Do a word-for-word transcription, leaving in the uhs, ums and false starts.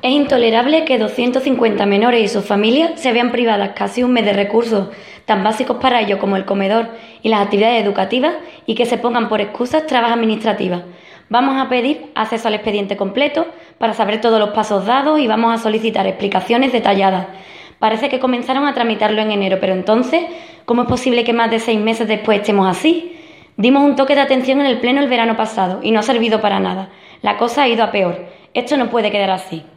Es intolerable que doscientos cincuenta menores y sus familias se vean privadas casi un mes de recursos tan básicos para ellos como el comedor y las actividades educativas y que se pongan por excusas trabas administrativas. Vamos a pedir acceso al expediente completo para saber todos los pasos dados y vamos a solicitar explicaciones detalladas. Parece que comenzaron a tramitarlo en enero, pero entonces, ¿cómo es posible que más de seis meses después estemos así? Dimos un toque de atención en el pleno el verano pasado y no ha servido para nada. La cosa ha ido a peor. Esto no puede quedar así.